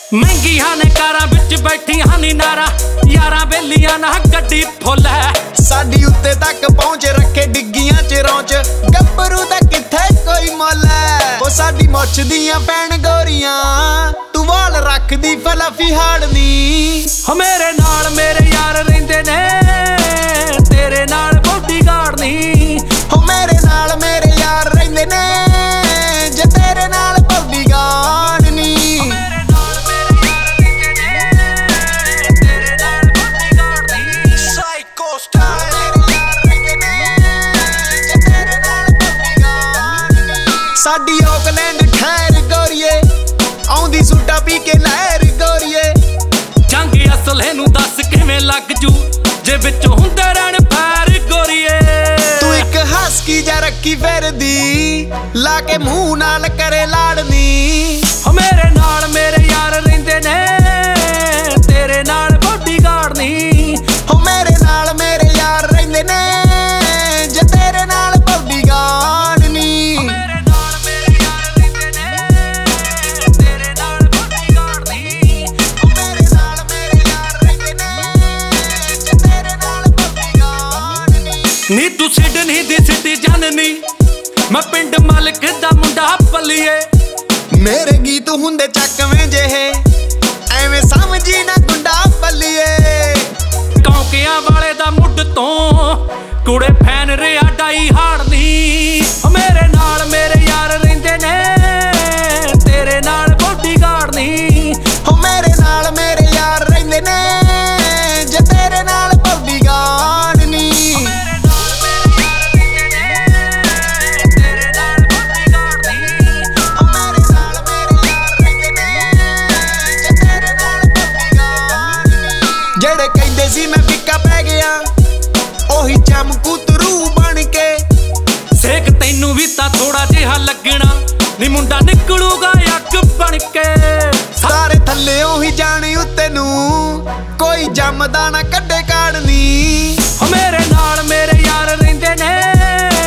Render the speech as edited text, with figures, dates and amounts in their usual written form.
महंगियां ने कारां विच बैठियां नी नारा यारां बेलियां ना गड्डी फुल है साडी उत्ते तक पहुंच रखे डिग्गियां च रौंच गब्बरू दा किथे कोई मुल है ओ साडी मुछ दियां पैण गोरियां तू वाल रखदी फलफी हाड़नी हो मेरे नाल मेरे यार रहिंदे ने तेरे नाल बॉडीगार्ड नी हो मेरे नाल मेरे यार रहिंदे ने जे तेरे नाल बॉडीगार्ड नी साडी ऑकलैंड ठहर गोरिए आउंदी सूटा पी के लहर गोरिए जंग असले नू दस किवें लग जू जे विच हुंदे रहण पैर गोरिए तू एक हस्की जा रखी फिरदी ला के मुंह नाल करे लाड़नी हो मेरे नाल मेरे यार रहिंदे ने तेरे नाल बॉडीगार्ड नी हो मेरे नाल मेरे यार रहिंदे ने जे तेरे नाल बॉडीगार्ड नी नी तू सिडनी दी सिटी जाननी मैं पिंड मालिक दा मुंडा पलिए मेरे गीत हुंदे चकवें जेहे एवें समझी ना गुंडा पलिए कौकियां वाले दा मुੱਢ ਤੋਂ ਕੁੜੇ ਫੈਨ ਰਿਆ ਡਾਈ ਹਾੜਨੀ ਓ ਮੇਰੇ ਨਾਲ ਮੇਰੇ ਯਾਰ ਰਹਿੰਦੇ ਨੇ ਤੇਰੇ ਨਾਲ ਬੌਡੀਗਾਰਡ ਨੀ ਹੋ ਮੇਰੇ ਨਾਲ ਮੇਰੇ ਯਾਰ ਰਹਿੰਦੇ ਨੇ ਜੇ ਤੇਰੇ ਨਾਲ ਬੌਡੀਗਾਰਡ ਨੀ ਜਿਹੜੇ ਕਹਿੰਦੇ ਸੀ ਮੈਂ ਫਿੱਕਾ ਪੈ ਗਿਆ ਉਹੀ ਚਮਕੂ ਤਰੂ ਬਣ ਕੇ ਸੇਕ ਤੈਨੂੰ ਵੀ ਤਾਂ ਥੋੜਾ ਜਿਹਾ ਲੱਗਣਾ ਨੀ ਮੁੰਡਾ ਨਿਕਲੂਗਾ ਅੱਗ ਬਣ ਕੇ ਸਾਰੇ ਥੱਲਿਓਂ ਹੀ ਜਾਣੀ ਉੱਤੇ ਨੂੰ ਕੋਈ ਜੰਮਦਾ ਨਾ ਕੱਢੇ ਕਾੜਨੀ ਓ ਮੇਰੇ ਨਾਲ ਮੇਰੇ ਯਾਰ ਰਹਿੰਦੇ ਨੇ